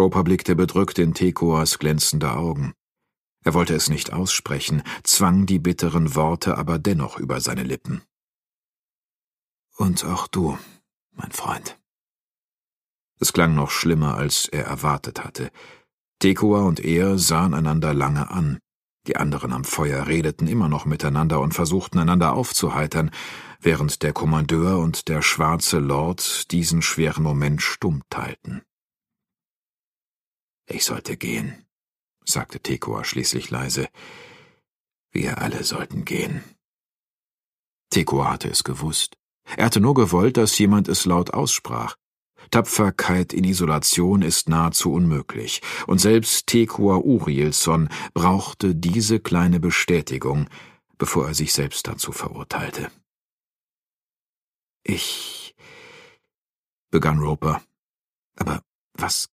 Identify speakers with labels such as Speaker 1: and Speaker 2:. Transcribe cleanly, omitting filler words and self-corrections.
Speaker 1: Roper blickte bedrückt in Tekoas glänzende Augen. Er wollte es nicht aussprechen, zwang die bitteren Worte aber dennoch über seine Lippen. »Und auch du, mein Freund.« Es klang noch schlimmer, als er erwartet hatte. Tekoa und er sahen einander lange an. Die anderen am Feuer redeten immer noch miteinander und versuchten einander aufzuheitern, während der Kommandeur und der schwarze Lord diesen schweren Moment stumm teilten. »Ich sollte gehen«, sagte Tekoa schließlich leise. »Wir alle sollten gehen.« Tekoa hatte es gewusst. Er hatte nur gewollt, dass jemand es laut aussprach. Tapferkeit in Isolation ist nahezu unmöglich, und selbst Tekoa Urielson brauchte diese kleine Bestätigung, bevor er sich selbst dazu verurteilte. »Ich«, begann Roper, »aber was